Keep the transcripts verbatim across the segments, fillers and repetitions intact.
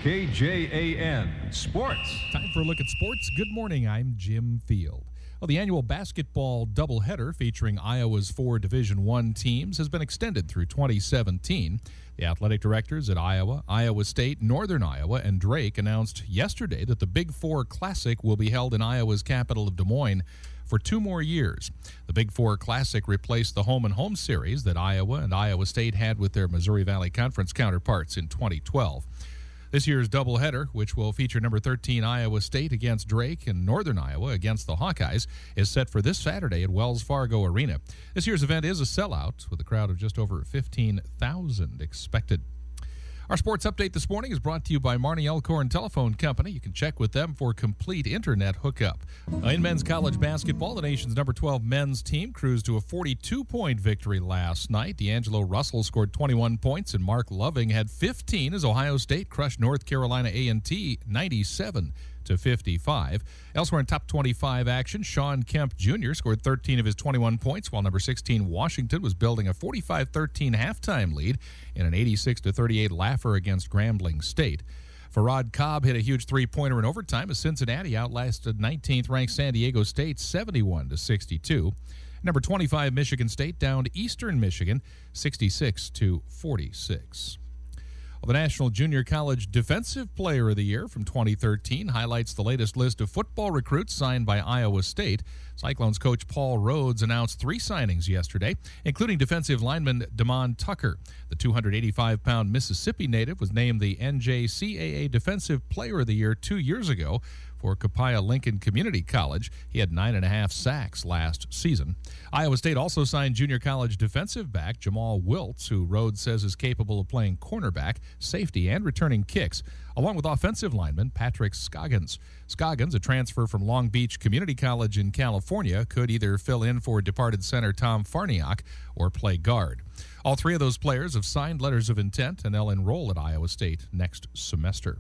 K J A N Sports. Time for a look at sports. Good morning, I'm Jim Field. Well, the annual basketball doubleheader featuring Iowa's four Division One teams has been extended through twenty seventeen. The athletic directors at Iowa, Iowa State, Northern Iowa, and Drake announced yesterday that the Big Four Classic will be held in Iowa's capital of Des Moines for two more years. The Big Four Classic replaced the home and home series that Iowa and Iowa State had with their Missouri Valley Conference counterparts in twenty twelve. This year's doubleheader, which will feature number thirteen Iowa State against Drake and Northern Iowa against the Hawkeyes, is set for this Saturday at Wells Fargo Arena. This year's event is a sellout with a crowd of just over fifteen thousand expected. Our sports update this morning is brought to you by Marnie Elkhorn Telephone Company. You can check with them for complete internet hookup. In men's college basketball, the nation's number twelve men's team cruised to a forty-two point victory last night. D'Angelo Russell scored twenty-one points, and Mark Loving had fifteen as Ohio State crushed North Carolina A and T ninety-seven to fifty-five. Elsewhere in top twenty-five action, Sean Kemp Junior scored thirteen of his twenty-one points, while number sixteen Washington was building a forty-five thirteen halftime lead in an eighty-six to thirty-eight laugher against Grambling State. Farad Cobb hit a huge three-pointer in overtime as Cincinnati outlasted nineteenth-ranked San Diego State seventy-one to sixty-two. Number twenty-five Michigan State downed Eastern Michigan sixty-six to forty-six. Well, the National Junior College Defensive Player of the Year from twenty thirteen highlights the latest list of football recruits signed by Iowa State. Cyclones coach Paul Rhodes announced three signings yesterday, including defensive lineman Damon Tucker. The two hundred eighty-five pound Mississippi native was named the N J C A A Defensive Player of the Year two years ago for Copiah Lincoln Community College. He had nine and a half sacks last season. Iowa State also signed junior college defensive back Jamal Wiltz, who Rhodes says is capable of playing cornerback, safety, and returning kicks, along with offensive lineman Patrick Scoggins. Scoggins, a transfer from Long Beach Community College in California, could either fill in for departed center Tom Farniok or play guard. All three of those players have signed letters of intent, and they'll enroll at Iowa State next semester.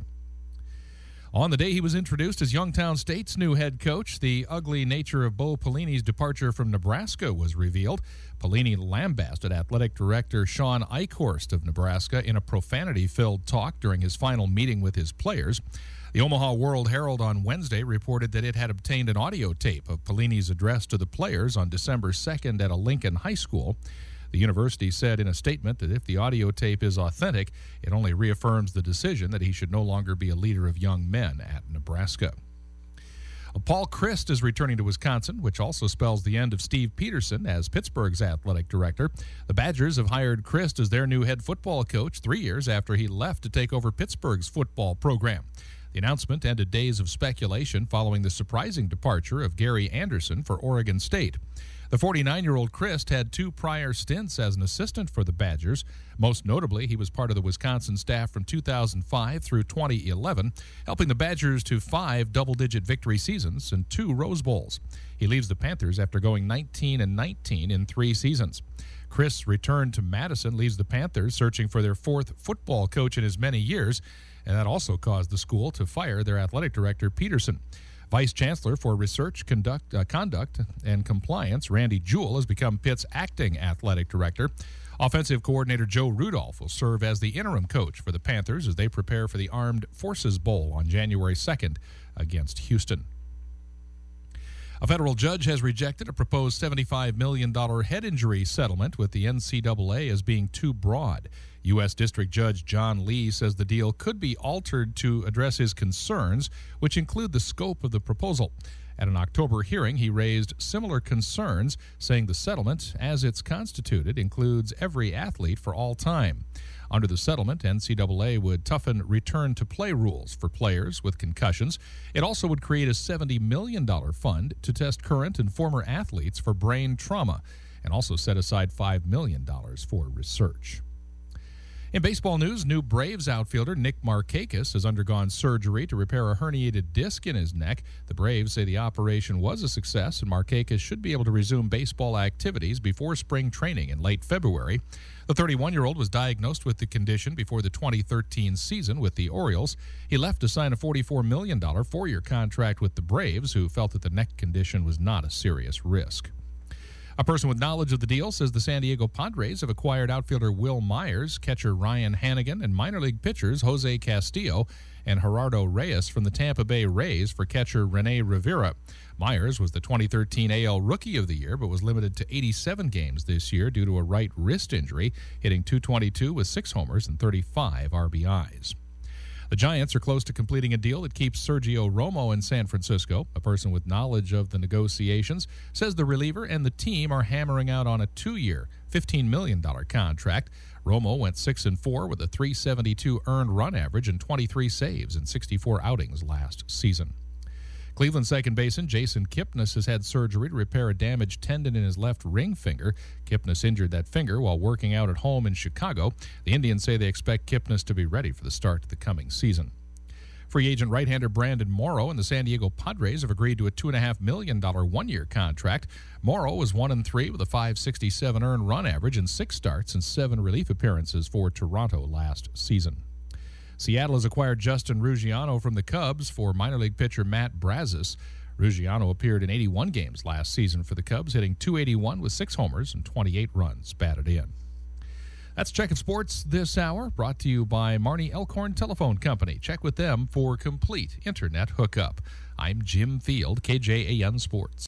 On the day he was introduced as Youngstown State's new head coach, the ugly nature of Bo Pelini's departure from Nebraska was revealed. Pelini lambasted athletic director Sean Eichhorst of Nebraska in a profanity-filled talk during his final meeting with his players. The Omaha World Herald on Wednesday reported that it had obtained an audio tape of Pelini's address to the players on December second at a Lincoln high school. The university said in a statement that if the audio tape is authentic, it only reaffirms the decision that he should no longer be a leader of young men at Nebraska. Paul Chryst is returning to Wisconsin, which also spells the end of Steve Peterson as Pittsburgh's athletic director. The Badgers have hired Chryst as their new head football coach three years after he left to take over Pittsburgh's football program. The announcement ended days of speculation following the surprising departure of Gary Anderson for Oregon State. The forty-nine-year-old Chryst had two prior stints as an assistant for the Badgers. Most notably, he was part of the Wisconsin staff from two thousand five through twenty eleven, helping the Badgers to five double-digit victory seasons and two Rose Bowls. He leaves the Panthers after going nineteen and nineteen in three seasons. Chryst returned to Madison leaves the Panthers searching for their fourth football coach in as many years, and that also caused the school to fire their athletic director, Peterson. Vice Chancellor for Research, Conduct, uh, Conduct, and Compliance, Randy Jewell, has become Pitt's acting athletic director. Offensive coordinator Joe Rudolph will serve as the interim coach for the Panthers as they prepare for the Armed Forces Bowl on January second against Houston. A federal judge has rejected a proposed seventy-five million dollars head injury settlement with the N C double A as being too broad. U S District Judge John Lee says the deal could be altered to address his concerns, which include the scope of the proposal. At an October hearing, he raised similar concerns, saying the settlement, as it's constituted, includes every athlete for all time. Under the settlement, N C double A would toughen return-to-play rules for players with concussions. It also would create a seventy million dollars fund to test current and former athletes for brain trauma, and also set aside five million dollars for research. In baseball news, new Braves outfielder Nick Markakis has undergone surgery to repair a herniated disc in his neck. The Braves say the operation was a success, and Markakis should be able to resume baseball activities before spring training in late February. The thirty-one-year-old was diagnosed with the condition before the twenty thirteen season with the Orioles. He left to sign a forty-four million dollars four-year contract with the Braves, who felt that the neck condition was not a serious risk. A person with knowledge of the deal says the San Diego Padres have acquired outfielder Will Myers, catcher Ryan Hannigan, and minor league pitchers Jose Castillo and Gerardo Reyes from the Tampa Bay Rays for catcher Rene Rivera. Myers was the twenty thirteen A L Rookie of the Year, but was limited to eighty-seven games this year due to a right wrist injury, hitting two twenty-two with six homers and thirty-five R B Is. The Giants are close to completing a deal that keeps Sergio Romo in San Francisco. A person with knowledge of the negotiations says the reliever and the team are hammering out on a two-year, fifteen million dollars contract. Romo went six and four with a three seventy-two earned run average and twenty-three saves in sixty-four outings last season. Cleveland second baseman Jason Kipnis has had surgery to repair a damaged tendon in his left ring finger. Kipnis injured that finger while working out at home in Chicago. The Indians say they expect Kipnis to be ready for the start of the coming season. Free agent right-hander Brandon Morrow and the San Diego Padres have agreed to a two point five million dollars one-year contract. Morrow was one and three with a five sixty-seven earned run average and six starts and seven relief appearances for Toronto last season. Seattle has acquired Justin Ruggiano from the Cubs for minor league pitcher Matt Brazis. Ruggiano appeared in eighty-one games last season for the Cubs, hitting two eighty-one with six homers and twenty-eight runs batted in. That's Checkin' Sports this hour, brought to you by Marnie Elkhorn Telephone Company. Check with them for complete internet hookup. I'm Jim Field, K J A N Sports.